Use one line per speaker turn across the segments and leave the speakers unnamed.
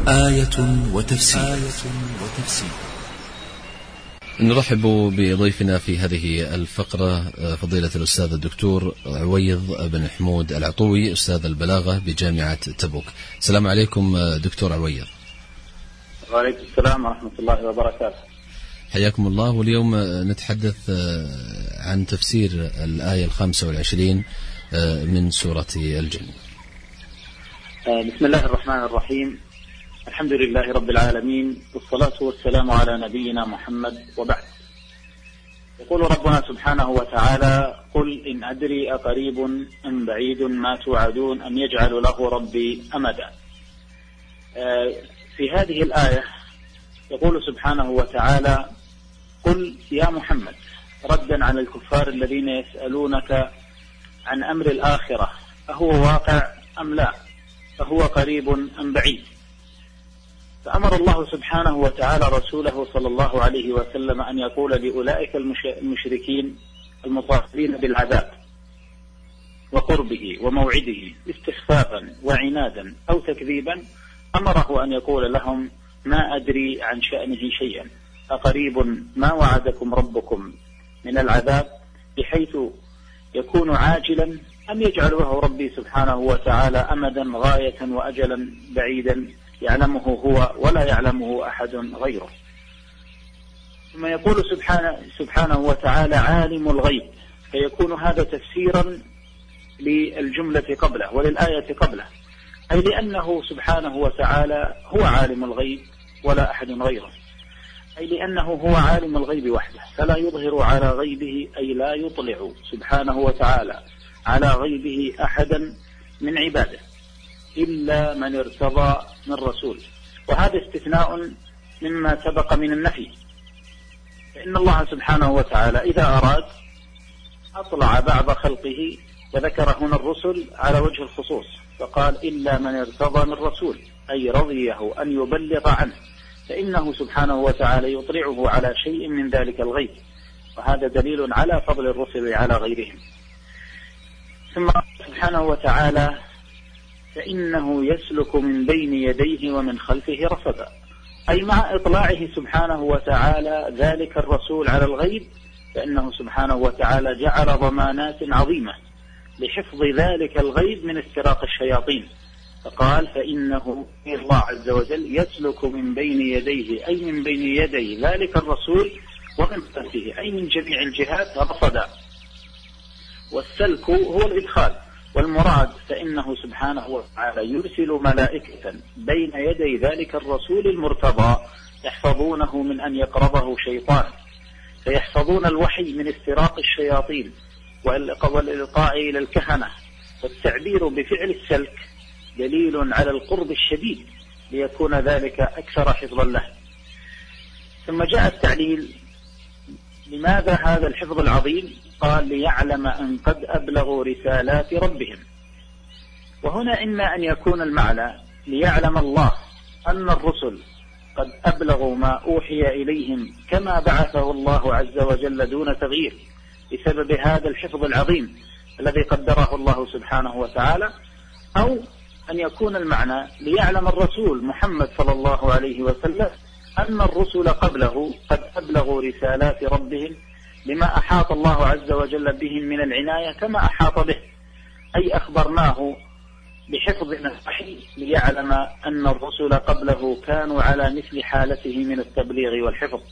آية وتفسير.
نرحب بضيفنا في هذه الفقرة فضيلة الأستاذ الدكتور عويض بن حمود العطوي، أستاذ البلاغة بجامعة تبوك. السلام عليكم دكتور عويض.
وعليكم السلام ورحمة الله وبركاته.
حياكم الله. واليوم نتحدث عن تفسير الآية 25 من سورة الجن.
بسم الله الرحمن الرحيم. الحمد لله رب العالمين، والصلاة والسلام على نبينا محمد، وبعد. يقول ربنا سبحانه وتعالى: قل إن أدري أقريب أم بعيد ما توعدون أم يجعل له ربي أمدا. في هذه الآية يقول سبحانه وتعالى: قل يا محمد، ردا على الكفار الذين يسألونك عن أمر الآخرة أهو واقع أم لا، أهو قريب أم بعيد. فأمر الله سبحانه وتعالى رسوله صلى الله عليه وسلم أن يقول لأولئك المشركين المطالبين بالعذاب وقربه وموعده استخفافا وعنادا أو تكذيبا، أمره أن يقول لهم: ما أدري عن شأنه شيئا، أقريب ما وعدكم ربكم من العذاب بحيث يكون عاجلا أم يجعل له ربي سبحانه وتعالى أمدا غاية وأجلا بعيدا يعلمه هو ولا يعلمه أحد غيره. ثم يقول سبحانه وتعالى: عالم الغيب، فيكون هذا تفسيرا للجملة قبله وللآية قبله، أي لأنه سبحانه وتعالى هو عالم الغيب ولا أحد غيره، أي لأنه هو عالم الغيب وحده، فلا يظهر على غيبه، أي لا يطلع سبحانه وتعالى على غيبه أحدا من عباده إلا من ارتضى من رسول. وهذا استثناء مما سبق من النفي، فإن الله سبحانه وتعالى إذا أراد أطلع بعض خلقه، وذكر هنا الرسل على وجه الخصوص، فقال: إلا من ارتضى من رسول، أي رضيه أن يبلغ عنه، فإنه سبحانه وتعالى يطلعه على شيء من ذلك الغيب، وهذا دليل على فضل الرسل على غيرهم. ثم سبحانه وتعالى: فإنه يسلك من بين يديه ومن خلفه رصدا، أي مع إطلاعه سبحانه وتعالى ذلك الرسول على الغيب، فإنه سبحانه وتعالى جعل ضمانات عظيمة لحفظ ذلك الغيب من استراق الشياطين، فقال: فإنه الله عز وجل يسلك من بين يديه، أي من بين يدي ذلك الرسول، ومن خلفه، أي من جميع الجهات رصدا. والسلك هو الإدخال، والمراد فإنه سبحانه وتعالى يرسل ملائكة بين يدي ذلك الرسول المرتضى يحفظونه من أن يقربه شيطان، فيحفظون الوحي من استراق الشياطين والإلقاء إلى الكهنة. والتعبير بفعل السلك دليل على القرب الشديد ليكون ذلك أكثر حفظا له. ثم جاء التعليل: لماذا هذا الحفظ العظيم؟ قال: ليعلم أن قد أبلغوا رسالات ربهم. وهنا إما أن يكون المعنى ليعلم الله أن الرسل قد أبلغوا ما أوحي إليهم كما بعثه الله عز وجل دون تغيير بسبب هذا الحفظ العظيم الذي قدره الله سبحانه وتعالى، أو أن يكون المعنى ليعلم الرسول محمد صلى الله عليه وسلم أن الرسل قبله قد أبلغوا رسالات ربهم لما أحاط الله عز وجل بهم من العناية كما أحاط به، أي أخبرناه بحفظ الوحي ليعلم أن الرسل قبله كانوا على مثل حالته من التبليغ والحفظ.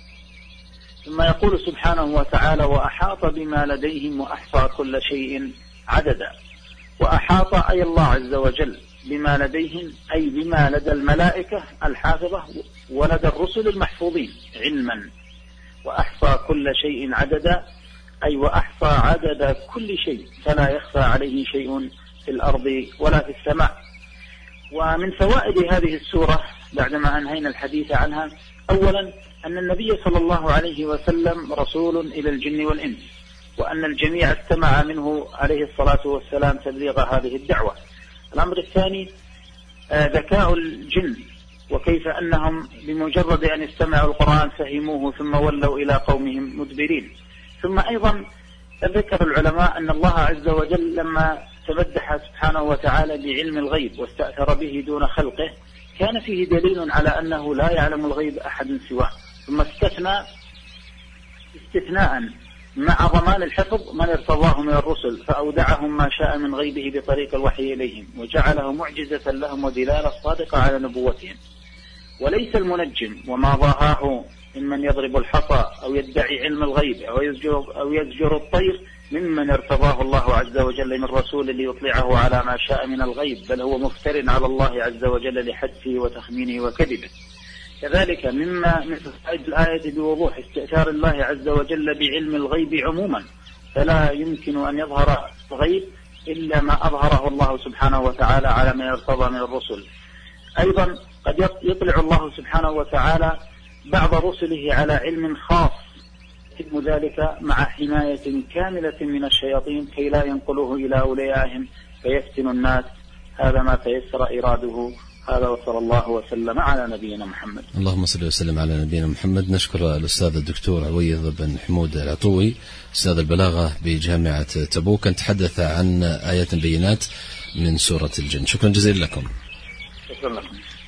ثم يقول سبحانه وتعالى: وأحاط بما لديهم وأحصى كل شيء عددا. وأحاط أي الله عز وجل بما لديهم، أي بما لدى الملائكة الحافظة ولدى الرسل المحفوظين علما. وأحصى كل شيء عددا، أي وأحصى عدد كل شيء، فلا يخفى عليه شيء في الأرض ولا في السماء. ومن فوائد هذه السورة بعدما أنهينا الحديث عنها، أولا أن النبي صلى الله عليه وسلم رسول إلى الجن والإنس، وأن الجميع استمع منه عليه الصلاة والسلام تبليغ هذه الدعوة. الأمر الثاني ذكاء الجن، وكيف أنهم بمجرد أن استمعوا القرآن فهموه ثم ولوا إلى قومهم مدبرين. ثم أيضا ذكر العلماء أن الله عز وجل لما تمدح سبحانه وتعالى بعلم الغيب واستأثر به دون خلقه كان فيه دليل على أنه لا يعلم الغيب أحد سواه، ثم استثنى استثناء مع ضمان الحفظ من ارتضاه من الرسل فأودعهم ما شاء من غيبه بطريق الوحي إليهم وجعله معجزة لهم ودلالة صادقة على نبوتهم. وليس المنجم وما ضاهاه ممن يضرب الحصى أو يدعي علم الغيب أو يزجر الطير ممن ارتضاه الله عز وجل من رسول ليطلعه على ما شاء من الغيب، بل هو مفتر على الله عز وجل لحدثه وتخمينه وكذبه. كذلك مما مثل الآية بوضوح استئثار الله عز وجل بعلم الغيب عموما، فلا يمكن أن يظهر الغيب إلا ما أظهره الله سبحانه وتعالى على من ارتضى من الرسل. أيضا قد يطلع الله سبحانه وتعالى بعض رسله على علم خاص يتم ذلك مع حماية كاملة من الشياطين كي لا ينقلوه إلى أوليائهم فيفتن الناس. هذا ما تيسر إراده. هذا وصلى الله وسلم على نبينا محمد.
اللهم صل وسلم على نبينا محمد. نشكر الأستاذ الدكتور عويض بن حمود العطوي أستاذ البلاغة بجامعة تبوك أن تحدث عن آيات بينات من سورة الجن. شكرا جزيلا لكم.
شكرا لكم.